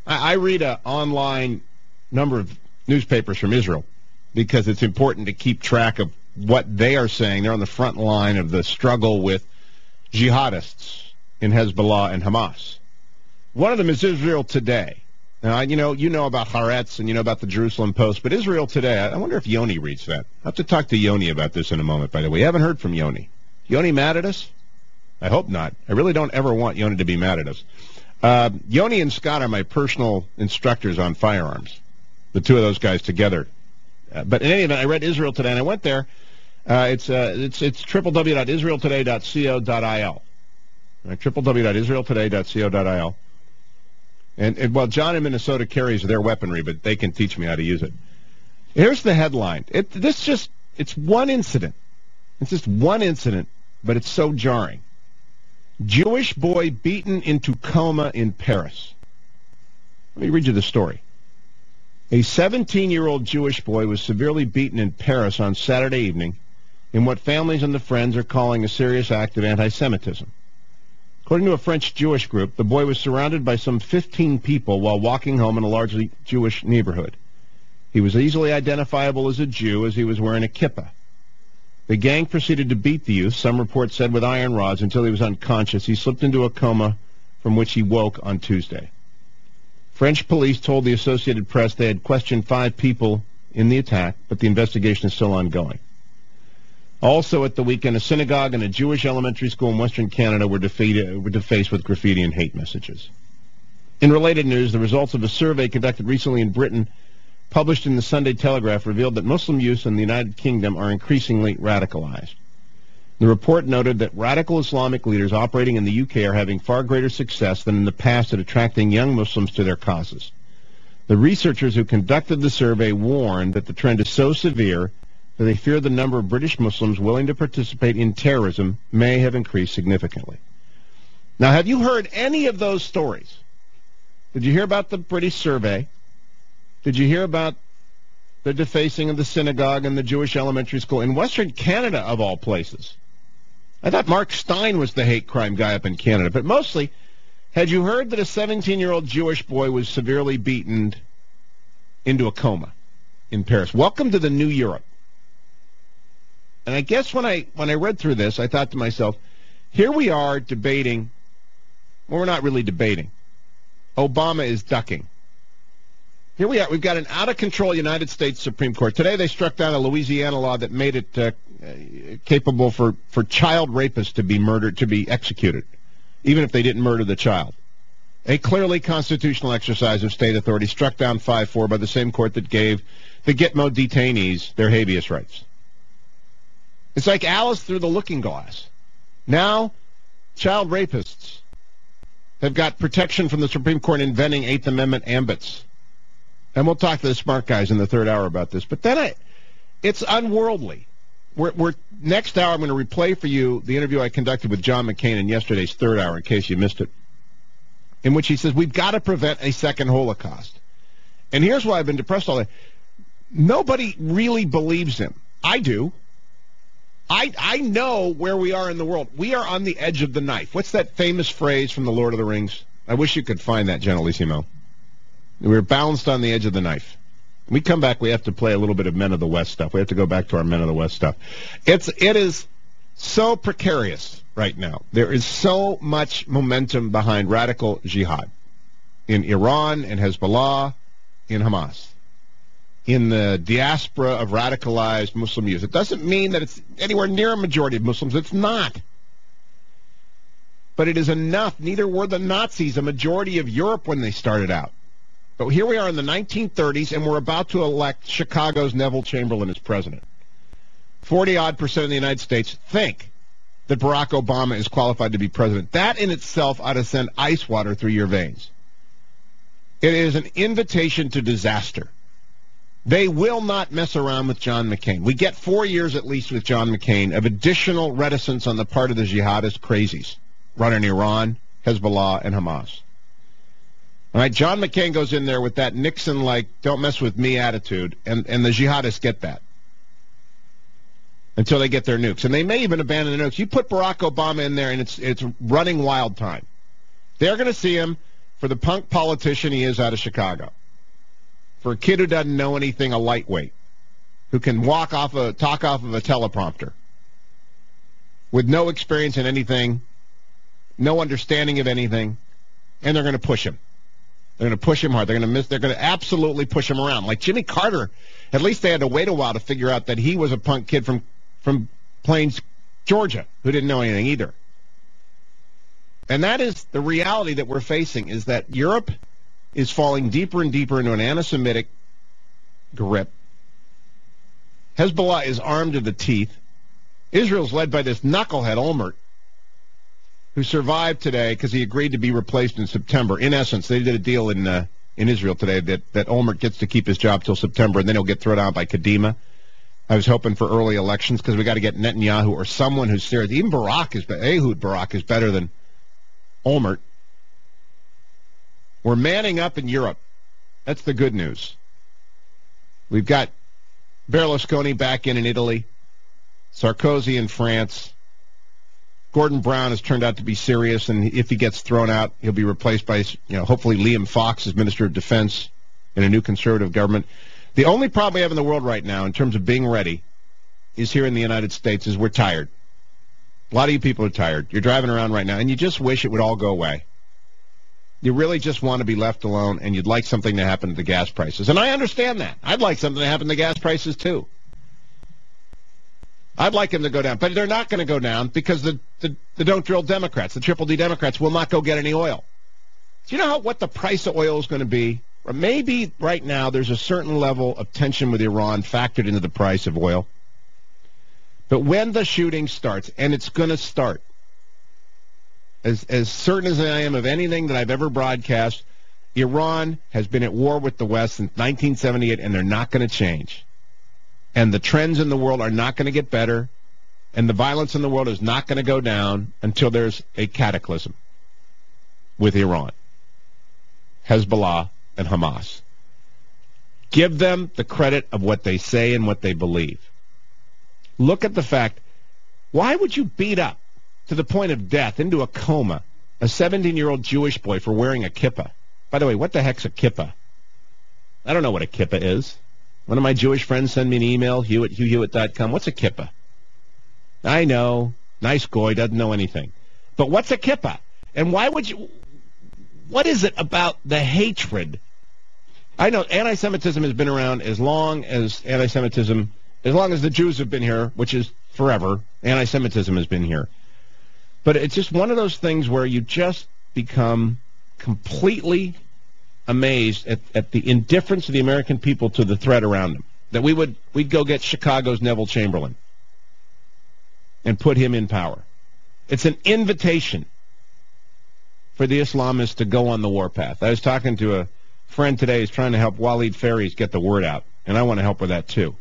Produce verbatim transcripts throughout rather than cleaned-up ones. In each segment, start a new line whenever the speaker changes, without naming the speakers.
I, I read an online number of newspapers from Israel because it's important to keep track of what they are saying. They're on the front line of the struggle with jihadists in Hezbollah and Hamas. One of them is Israel Today. Now, you know, you know about Haaretz and you know about the Jerusalem Post, but Israel Today, I wonder if Yoni reads that. I'll have to talk to Yoni about this in a moment, by the way. We haven't heard from Yoni. Yoni mad at us? I hope not. I really don't ever want Yoni to be mad at us. Uh, Yoni and Scott are my personal instructors on firearms, the two of those guys together. Uh, but in any event, I read Israel Today, and I went there. Uh, it's uh, it's it's w w w dot israel today dot co dot i l. Right, w w w dot israel today dot co dot i l. And, and well, John in Minnesota carries their weaponry, but they can teach me how to use it. Here's the headline. It, this just, it's one incident. It's just one incident, but it's so jarring. Jewish boy beaten into coma in Paris. Let me read you the story. A seventeen-year-old Jewish boy was severely beaten in Paris on Saturday evening in what families and the friends are calling a serious act of anti-Semitism. According to a French Jewish group, the boy was surrounded by some fifteen people while walking home in a largely Jewish neighborhood. He was easily identifiable as a Jew as he was wearing a kippah. The gang proceeded to beat the youth, some reports said with iron rods, until he was unconscious. He slipped into a coma from which he woke on Tuesday. French police told the Associated Press they had questioned five people in the attack, but the investigation is still ongoing. Also at the weekend, a synagogue and a Jewish elementary school in Western Canada were, defeated, were defaced with graffiti and hate messages. In related news, the results of a survey conducted recently in Britain, published in the Sunday Telegraph, revealed that Muslim youth in the United Kingdom are increasingly radicalized. The report noted that radical Islamic leaders operating in the U K are having far greater success than in the past at attracting young Muslims to their causes. The researchers who conducted the survey warned that the trend is so severe that they fear the number of British Muslims willing to participate in terrorism may have increased significantly. Now, have you heard any of those stories? Did you hear about the British survey? Did you hear about the defacing of the synagogue and the Jewish elementary school in Western Canada, of all places? I thought Mark Stein was the hate crime guy up in Canada, but mostly, had you heard that a seventeen-year-old Jewish boy was severely beaten into a coma in Paris? Welcome to the new Europe. And I guess when I when I read through this, I thought to myself, here we are debating, well, we're not really debating. Obama is ducking. Here we are. We've got an out-of-control United States Supreme Court. Today they struck down a Louisiana law that made it uh, capable for, for child rapists to be murdered, to be executed, even if they didn't murder the child. A clearly constitutional exercise of state authority struck down five four by the same court that gave the Gitmo detainees their habeas rights. It's like Alice through the looking glass. Now, child rapists have got protection from the Supreme Court inventing Eighth Amendment ambits. And we'll talk to the smart guys in the third hour about this. But then I, it's unworldly. We're, we're next hour, I'm going to replay for you the interview I conducted with John McCain in yesterday's third hour, in case you missed it, in which he says we've got to prevent a second Holocaust. And here's why I've been depressed all day. Nobody really believes him. I do. I, I know where we are in the world. We are on the edge of the knife. What's that famous phrase from The Lord of the Rings? I wish you could find that, Generalissimo. We're balanced on the edge of the knife. When we come back, we have to play a little bit of Men of the West stuff. We have to go back to our Men of the West stuff. It's, it is so precarious right now. There is so much momentum behind radical jihad in Iran, in Hezbollah, in Hamas, in the diaspora of radicalized Muslim youth. It doesn't mean that it's anywhere near a majority of Muslims. It's not. But it is enough. Neither were the Nazis a majority of Europe when they started out. But here we are in the nineteen thirties, and we're about to elect Chicago's Neville Chamberlain as president. forty-odd percent of the United States think that Barack Obama is qualified to be president. That in itself ought to send ice water through your veins. It is an invitation to disaster. They will not mess around with John McCain. We get four years at least with John McCain of additional reticence on the part of the jihadist crazies running Iran, Hezbollah, and Hamas. All right, John McCain goes in there with that Nixon-like, don't mess with me attitude, and, and the jihadists get that until they get their nukes. And they may even abandon the nukes. You put Barack Obama in there, and it's, it's running wild time. They're going to see him for for the punk politician he is out of Chicago, for a kid who doesn't know anything, a lightweight, who can walk off a talk off of a teleprompter, with no experience in anything, no understanding of anything, and they're going to push him. They're going to push him hard. They're going to miss. They're going to absolutely push him around. Like Jimmy Carter, at least they had to wait a while to figure out that he was a punk kid from from Plains, Georgia, who didn't know anything either. And that is the reality that we're facing, is that Europe is falling deeper and deeper into an anti-Semitic grip. Hezbollah is armed to the teeth. Israel's led by this knucklehead Olmert, who survived today because he agreed to be replaced in September. In essence, they did a deal in uh, in Israel today that, that Olmert gets to keep his job till September, and then he'll get thrown out by Kadima. I was hoping for early elections because we got to get Netanyahu or someone who's serious. Even Barak is Ehud Barak is better than Olmert. We're manning up in Europe. That's the good news. We've got Berlusconi back in in Italy, Sarkozy in France. Gordon Brown has turned out to be serious, and if he gets thrown out, he'll be replaced by, you know, hopefully Liam Fox as Minister of Defense in a new conservative government. The only problem we have in the world right now in terms of being ready is here in the United States is we're tired. A lot of you people are tired. You're driving around right now, and you just wish it would all go away. You really just want to be left alone, and you'd like something to happen to the gas prices. And I understand that. I'd like something to happen to gas prices, too. I'd like them to go down. But they're not going to go down because the, the, the don't-drill Democrats, the triple-D Democrats, will not go get any oil. Do you know how, what the price of oil is going to be? Or maybe right now there's a certain level of tension with Iran factored into the price of oil. But when the shooting starts, and it's going to start, as, as certain as I am of anything that I've ever broadcast, Iran has been at war with the West since nineteen seventy-eight, and they're not going to change. And the trends in the world are not going to get better, and the violence in the world is not going to go down until there's a cataclysm with Iran, Hezbollah, and Hamas. Give them the credit of what they say and what they believe. Look at the fact, why would you beat up to the point of death, into a coma, a seventeen-year-old Jewish boy for wearing a kippah? By the way, what the heck's a kippah? I don't know what a kippah is. One of my Jewish friends sent me an email, Hugh at hugh hewitt dot com. What's a kippah? I know. Nice guy, doesn't know anything. But what's a kippah? And why would you... What is it about the hatred? I know anti-Semitism has been around as long as anti-Semitism... As long as the Jews have been here, which is forever, anti-Semitism has been here. But it's just one of those things where you just become completely amazed at, at the indifference of the American people to the threat around them. That we would we'd go get Chicago's Neville Chamberlain and put him in power. It's an invitation for the Islamists to go on the warpath. I was talking to a friend today who's trying to help Waleed Faries get the word out, and I want to help with that too.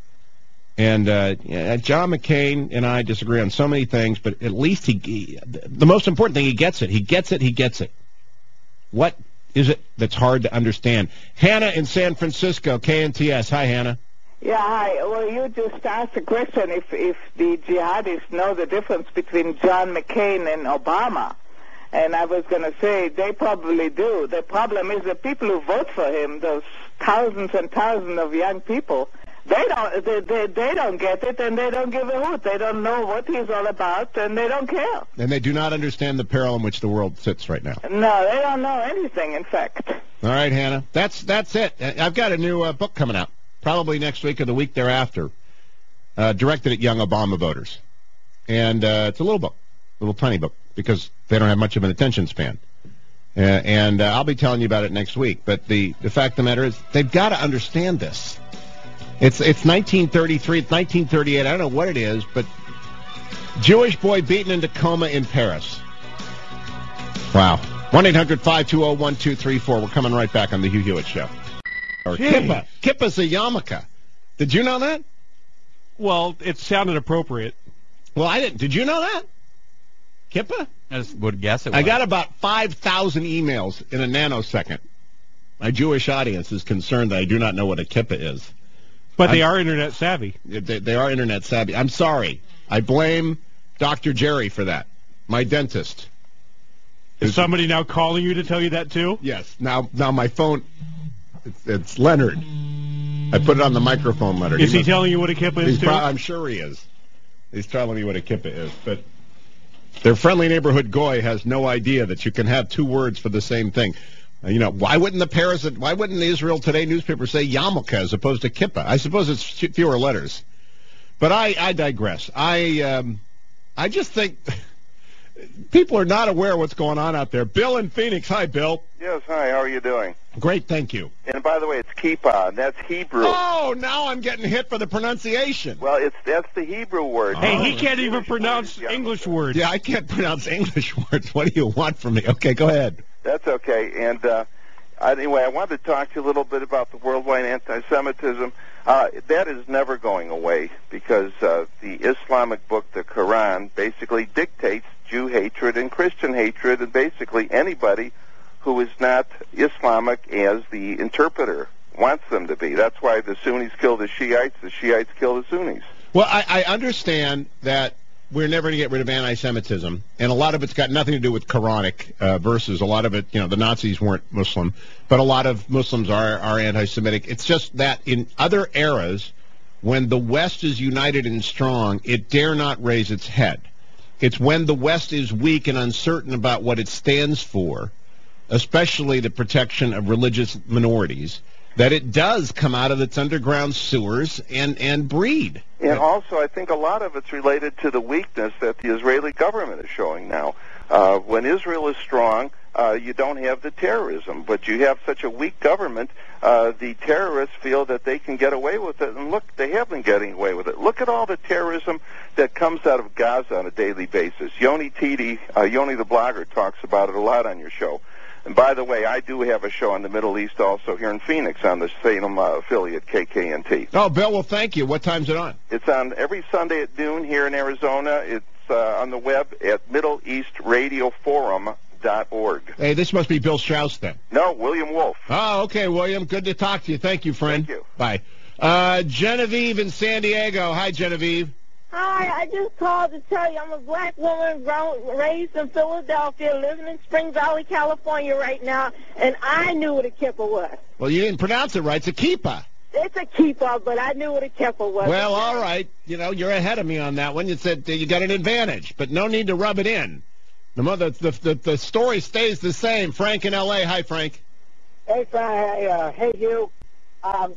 And uh, John McCain and I disagree on so many things, but at least he, he, the most important thing, he gets it. He gets it. He gets it. What is it that's hard to understand? Hannah in San Francisco, K N T S. Hi, Hannah.
Yeah, hi. Well, you just asked the question if, if the jihadists know the difference between John McCain and Obama. And I was going to say they probably do. The problem is the people who vote for him, those thousands and thousands of young people, They don't. They, they, they don't get it, and they don't give a hoot. They don't know what he's all about, and they don't care.
And they do not understand the peril in which the world sits right now.
No, they don't know anything. In fact.
All right, Hannah. That's that's it. I've got a new uh, book coming out, probably next week or the week thereafter, uh, directed at young Obama voters, and uh, it's a little book, a little tiny book, because they don't have much of an attention span. Uh, and uh, I'll be telling you about it next week. But the the fact of the matter is, they've got to understand this. It's it's nineteen thirty-three, it's nineteen thirty-eight, I don't know what it is, but Jewish boy beaten into coma in Paris. Wow. one eight hundred five two zero one two three four. We're coming right back on the Hugh Hewitt Show. Or kippah. Kippah's a yarmulke. Did you know that?
Well, it sounded appropriate.
Well, I didn't. Did you know that? Kippah?
I just would guess it was.
I got about five thousand emails in a nanosecond. My Jewish audience is concerned that I do not know what a kippah is.
But they
I'm,
are internet savvy.
They, they are internet savvy. I'm sorry. I blame Doctor Jerry for that, my dentist.
Is somebody now calling you to tell you that too?
Yes. Now, now my phone, it's, it's Leonard. I put it on the microphone, Leonard.
Is he,
must,
telling you what a kippah is
he's
too?
pro- I'm sure he is. He's telling me what a kippah is. But their friendly neighborhood goy has no idea that you can have two words for the same thing. Uh, you know, why wouldn't the Paris, why wouldn't the Israel Today newspaper say yarmulke as opposed to kippah? I suppose it's fewer letters. But I, I digress. I, um, I just think people are not aware of what's going on out there. Bill in Phoenix. Hi, Bill.
Yes, hi, how are you doing?
Great, thank you.
And by the way, it's kippah, and that's Hebrew.
Oh, now I'm getting hit for the pronunciation.
Well, it's that's the Hebrew word.
Hey,
Oh.
he can't even pronounce English words.
Yeah, I can't pronounce English words. What do you want from me? Okay, go ahead.
That's okay. And uh, anyway, I wanted to talk to you a little bit about the worldwide anti-Semitism. Uh, that is never going away because uh, the Islamic book, the Quran, basically dictates Jew hatred and Christian hatred, and basically anybody who is not Islamic as the interpreter wants them to be. That's why the Sunnis kill the Shiites, the Shiites kill the Sunnis.
Well, I, I understand that we're never going to get rid of anti-Semitism, and a lot of it's got nothing to do with Quranic uh, verses. A lot of it, you know, the Nazis weren't Muslim, but a lot of Muslims are, are anti-Semitic. It's just that in other eras, when the West is united and strong, it dare not raise its head. It's when the West is weak and uncertain about what it stands for, especially the protection of religious minorities, that it does come out of its underground sewers and, and breed.
And also, I think a lot of it's related to the weakness that the Israeli government is showing now. Uh, when Israel is strong, uh, you don't have the terrorism, but you have such a weak government, uh, the terrorists feel that they can get away with it. And look, they have been getting away with it. Look at all the terrorism that comes out of Gaza on a daily basis. Yoni Titi, uh, Yoni the blogger, talks about it a lot on your show. And by the way, I do have a show on the Middle East also here in Phoenix on the Salem uh, affiliate K K N T.
Oh, Bill, well, thank you. What time's it on?
It's on every Sunday at noon here in Arizona. It's uh, on the web at middle east radio forum dot org.
Hey, this must be Bill Strauss then.
No, William Wolf.
Oh, okay, William. Good to talk to you. Thank you, friend.
Thank you.
Bye. Uh, Genevieve in San Diego. Hi, Genevieve.
Hi, I just called to tell you I'm a black woman grown, raised in Philadelphia, living in Spring Valley, California right now, and I knew what a kippah was.
Well, you didn't pronounce it right. It's a kippah.
It's a kippah, but I knew what a kippah was.
Well, all right. You know, you're ahead of me on that one. You said uh, you got an advantage, but no need to rub it in. The mother, the, the, the story stays the same. Frank in L A. Hi, Frank.
Hey, Frank. Hey, uh, hey, Hugh. Um,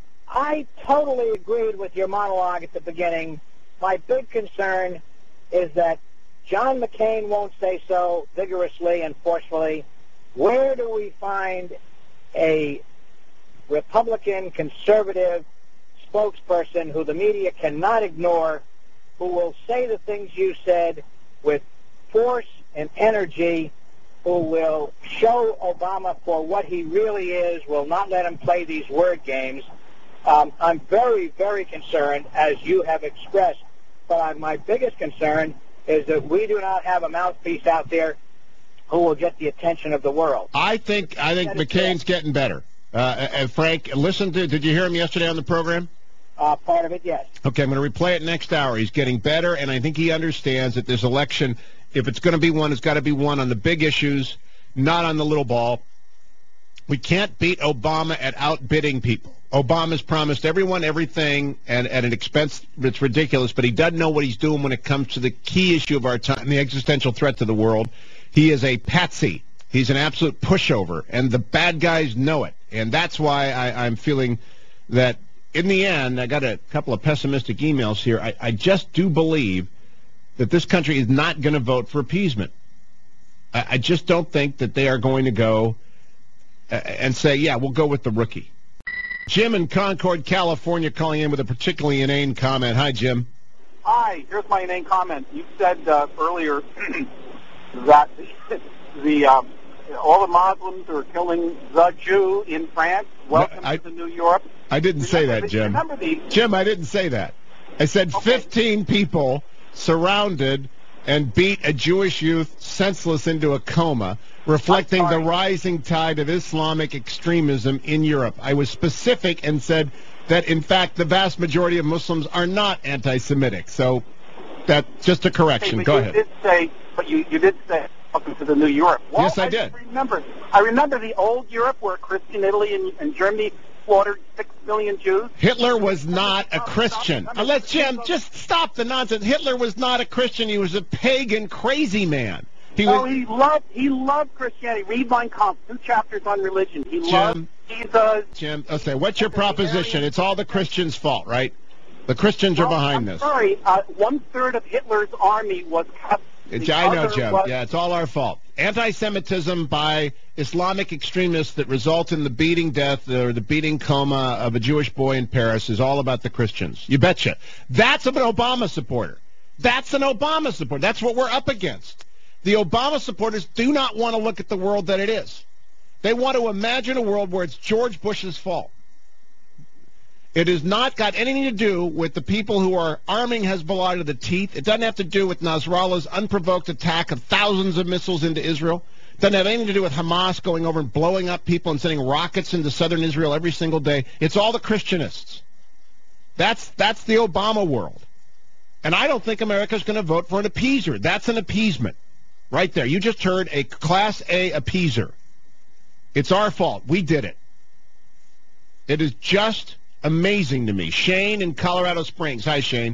I totally agreed with your monologue at the beginning. My big concern is that John McCain won't say so vigorously and forcefully. Where do we find a Republican conservative spokesperson who the media cannot ignore, who will say the things you said with force and energy, who will show Obama for what he really is, will not let him play these word games? Um, I'm very, very concerned, as you have expressed, but I, my biggest concern is that we do not have a mouthpiece out there who will get the attention of the world.
I think I think McCain's getting better. Uh, and Frank, listen to. Did you hear him yesterday on the program?
Uh, part of it, yes.
Okay, I'm going to replay it next hour. He's getting better, and I think he understands that this election, if it's going to be one, it's got to be one on the big issues, not on the little ball. We can't beat Obama at outbidding people. Obama's promised everyone everything and at an expense that's ridiculous, but he doesn't know what he's doing when it comes to the key issue of our time, the existential threat to the world. He is a patsy. He's an absolute pushover, and the bad guys know it. And that's why I, I'm feeling that in the end, I got a couple of pessimistic emails here. I, I just do believe that this country is not going to vote for appeasement. I, I just don't think that they are going to go uh, and say, yeah, we'll go with the rookie. Jim in Concord, California, calling in with a particularly inane comment. Hi, Jim.
Hi, here's my inane comment. You said uh, earlier that the um, all the Muslims are killing the Jew in France. Welcome
I,
to New York.
I didn't say that, Jim.
Remember the,
Jim, I didn't say that. I said
Okay.
fifteen people surrounded and beat a Jewish youth senseless into a coma, reflecting the
sorry.
rising tide of Islamic extremism in Europe. I was specific and said that, in fact, the vast majority of Muslims are not anti-Semitic. So that's just a correction.
Hey, but
Go
you
ahead.
Did say, but you, you did say Welcome to the new Europe. Well,
Yes, I did.
Remember, I remember the old Europe where Christian Italy and, and Germany slaughtered six million Jews.
Hitler was not a Christian. Now, let Jim just stop the nonsense. Hitler was not a Christian. He was a pagan, crazy man. He
no,
was,
he loved he loved Christianity. Read Mein Kampf, two chapters on religion. He
Jim,
loved Jesus.
Jim, okay, what's your proposition? It's all the Christians' fault, right? The Christians are
well,
behind
I'm
this.
Sorry, uh, one third of Hitler's army was Catholic.
It's, I know, Jim. Was... Yeah, it's all our fault. Anti-Semitism by Islamic extremists that result in the beating death or the beating coma of a Jewish boy in Paris is all about the Christians. You betcha. That's an Obama supporter. That's an Obama supporter. That's what we're up against. The Obama supporters do not want to look at the world that it is. They want to imagine a world where it's George Bush's fault. It has not got anything to do with the people who are arming Hezbollah to the teeth. It doesn't have to do with Nasrallah's unprovoked attack of thousands of missiles into Israel. It doesn't have anything to do with Hamas going over and blowing up people and sending rockets into southern Israel every single day. It's all the Christianists. That's, that's the Obama world. And I don't think America's going to vote for an appeaser. That's an appeasement. Right there. You just heard a Class A appeaser. It's our fault. We did it. It is just amazing to me. Shane in Colorado Springs. Hi, Shane.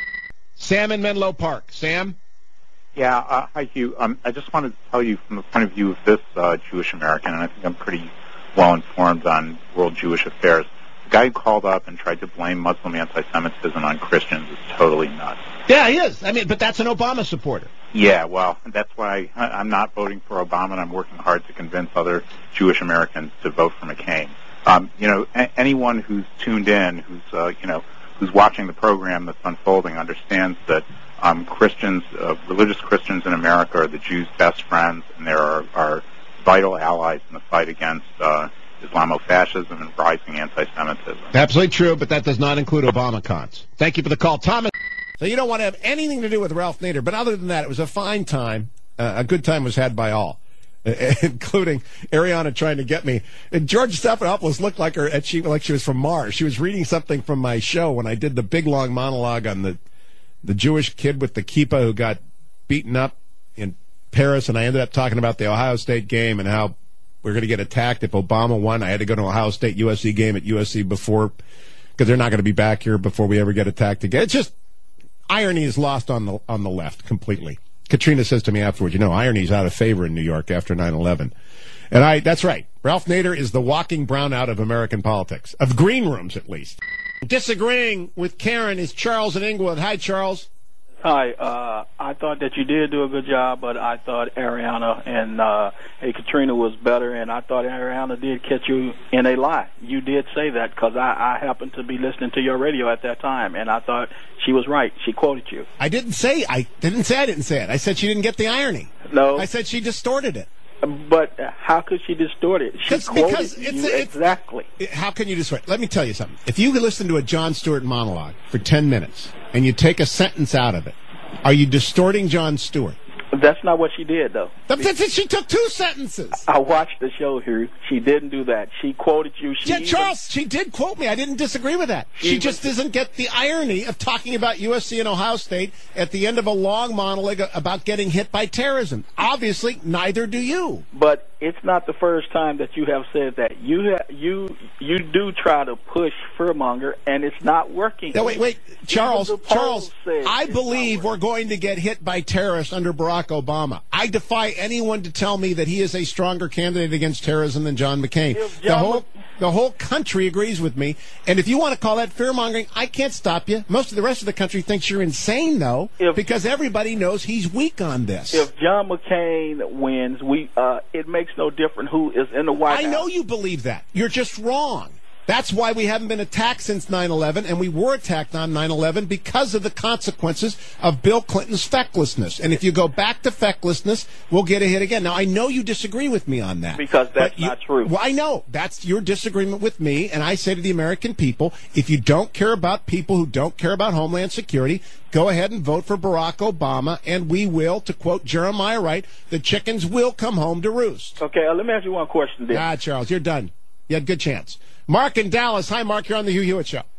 Sam in Menlo Park. Sam?
Yeah, uh, hi, Hugh. Um, I just wanted to tell you from the point of view of this uh, Jewish American, and I think I'm pretty well informed on world Jewish affairs. The guy who called up and tried to blame Muslim anti-Semitism on Christians is totally nuts.
Yeah, he is. I mean, but that's an Obama supporter.
Yeah, well, that's why I, I'm not voting for Obama, and I'm working hard to convince other Jewish Americans to vote for McCain. Um, you know, a- anyone who's tuned in, who's uh, you know, who's watching the program that's unfolding, understands that um, Christians, uh, religious Christians in America, are the Jews' best friends, and they are, are vital allies in the fight against uh, Islamofascism and rising anti-Semitism.
Absolutely true, but that does not include Obama cons. Thank you for the call, Thomas. So you don't want to have anything to do with Ralph Nader, but other than that, it was a fine time. Uh, a good time was had by all, uh, including Ariana trying to get me. And George Stephanopoulos looked like her, and she like she was from Mars. She was reading something from my show when I did the big long monologue on the the Jewish kid with the kippah who got beaten up in Paris, and I ended up talking about the Ohio State game and how we're going to get attacked if Obama won. I had to go to an Ohio State U S C game at U S C before, because they're not going to be back here before we ever get attacked again. It's just irony is lost on the on the left completely. Katrina says to me afterwards, you know, irony's out of favor in New York after nine eleven. And I, that's right. Ralph Nader is the walking brownout of American politics, of green rooms at least. Disagreeing with Karen is Charles in Inglewood. Hi, Charles.
Hi. Uh, I thought that you did do a good job, but I thought Ariana and uh, hey, Katrina was better, and I thought Ariana did catch you in a lie. You did say that because I, I happened to be listening to your radio at that time, and I thought she was right. She quoted you.
I didn't say I didn't say I didn't say it. I said she didn't get the irony.
No.
I said she distorted it.
But how could she distort it? She quoted
because it's,
you
it's,
exactly.
How can you distort it? Let me tell you something. If you listen to a Jon Stewart monologue for ten minutes and you take a sentence out of it, are you distorting Jon Stewart?
That's not what she did, though.
That's it. She took two sentences.
I watched the show here. She didn't do that. She quoted you. She
yeah,
even,
Charles, she did quote me. I didn't disagree with that. She, she just doesn't get the irony of talking about U S C and Ohio State at the end of a long monologue about getting hit by terrorism. Obviously, neither do you.
But it's not the first time that you have said that. You ha- you you do try to push fearmonger, and it's not working.
No, wait, wait, Charles, Charles, I believe we're going to get hit by terrorists under Barack Obama. I defy anyone to tell me that he is a stronger candidate against terrorism than John McCain.
If
The
John
whole
Mc-
the whole country agrees with me, and if you want to call that fear-mongering, I can't stop you. Most of the rest of the country thinks you're insane, though,
If-
because everybody knows he's weak on this.
If John McCain wins, we uh, it makes no difference who is in the White
I
House.
know you believe that. You're just wrong. That's why we haven't been attacked since nine eleven, and we were attacked on nine eleven because of the consequences of Bill Clinton's fecklessness. And if you go back to fecklessness, we'll get a hit again. Now, I know you disagree with me on that.
Because that's
but you-
not true.
Well, I know. That's your disagreement with me, and I say to the American people, if you don't care about people who don't care about Homeland Security, go ahead and vote for Barack Obama, and we will, to quote Jeremiah Wright, the chickens will come home to roost.
Okay, uh, let me ask you one question then.
Ah, Charles, you're done. You had a good chance. Mark in Dallas. Hi, Mark. You're on the Hugh Hewitt Show.